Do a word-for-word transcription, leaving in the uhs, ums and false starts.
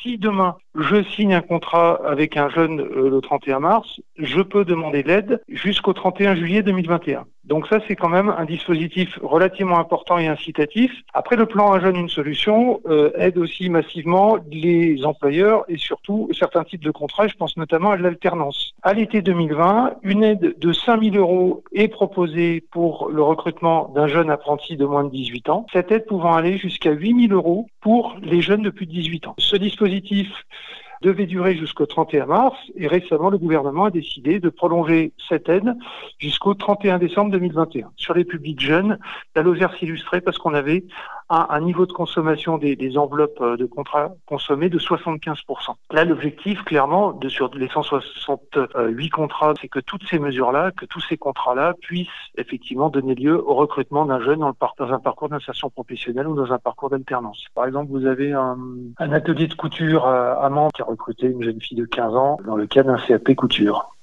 si demain je signe un contrat avec un jeune euh, le trente et un mars, je peux demander l'aide jusqu'au trente et un juillet deux mille vingt et un. Donc ça, c'est quand même un dispositif relativement important et incitatif. Après, le plan Un jeune, une solution euh, aide aussi massivement les employeurs et surtout certains types de contrats. Je pense notamment à l'alternance. À l'été deux mille vingt, une aide de cinq mille euros est proposée pour le recrutement d'un jeune apprenti de moins de dix-huit ans. Cette aide pouvant aller jusqu'à huit mille euros pour les jeunes de plus de dix-huit ans. Ce dispositif devait durer jusqu'au trente et un mars et récemment le gouvernement a décidé de prolonger cette aide jusqu'au trente et un décembre deux mille vingt et un. Sur les publics jeunes, la Lozère s'illustrait parce qu'on avait un, un niveau de consommation des, des enveloppes de contrats consommés de soixante-quinze pour cent. Là, l'objectif, clairement, de sur les cent soixante-huit contrats, c'est que toutes ces mesures-là, que tous ces contrats-là puissent effectivement donner lieu au recrutement d'un jeune dans, le par- dans un parcours d'insertion professionnelle ou dans un parcours d'alternance. Par exemple, vous avez un, un atelier de couture à, à Mantes qui a recruté une jeune fille de quinze ans dans le cadre d'un C A P couture.